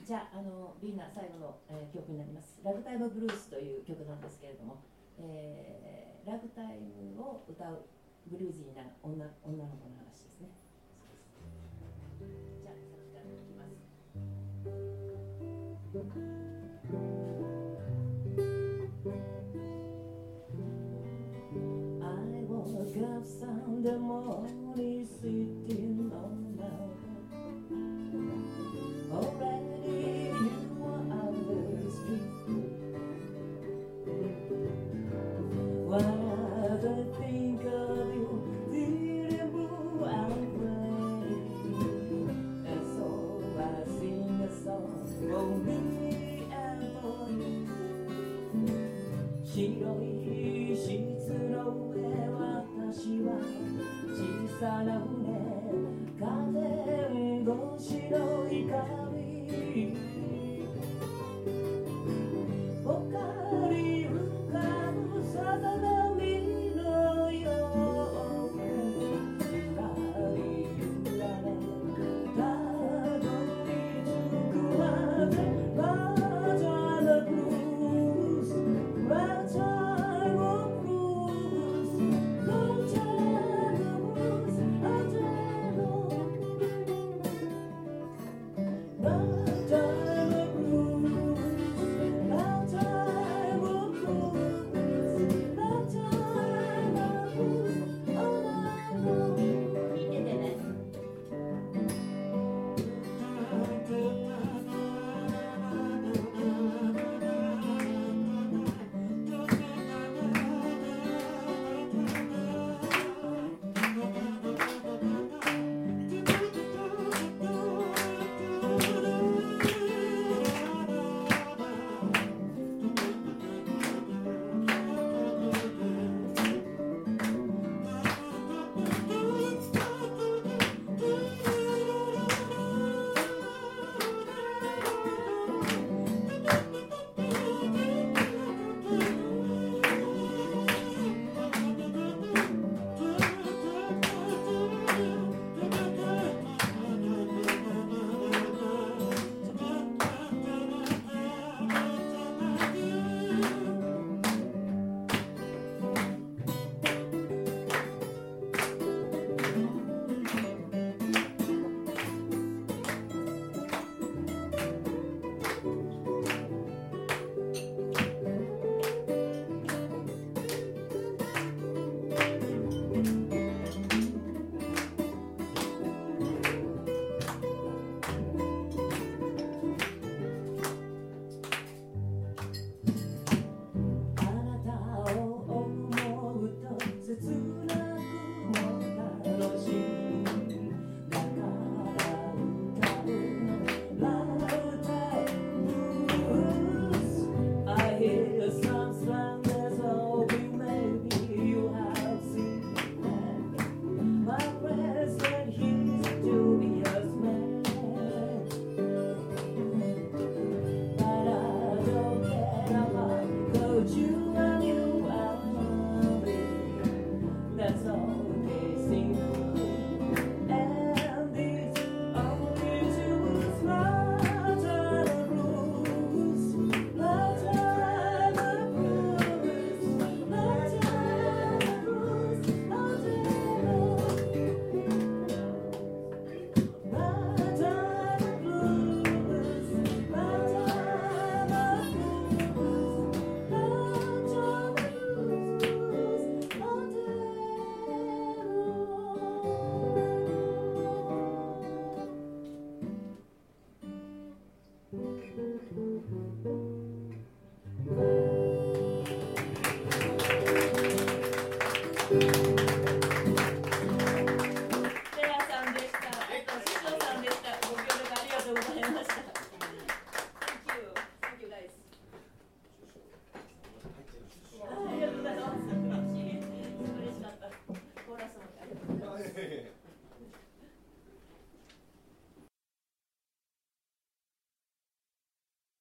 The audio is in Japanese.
じゃあ、リーナ最後の、曲になります。ラグタイムブルースという曲なんですけれども、ラグタイムを歌うブルージーな女の子の話ですね。じゃあ、作詞からいきます。I woke up Sunday morning sitting on my already you were out the street. When I think of you, didn't move away. And so I sing a song for me and for you. 白いシーツの上私は小さな船風越しの光他に浮かぶさざ波のようにゆらりゆられたどり着くまでバージョンのブルースバージョンのブルースバージョンのブルースバージョンのバージョンyou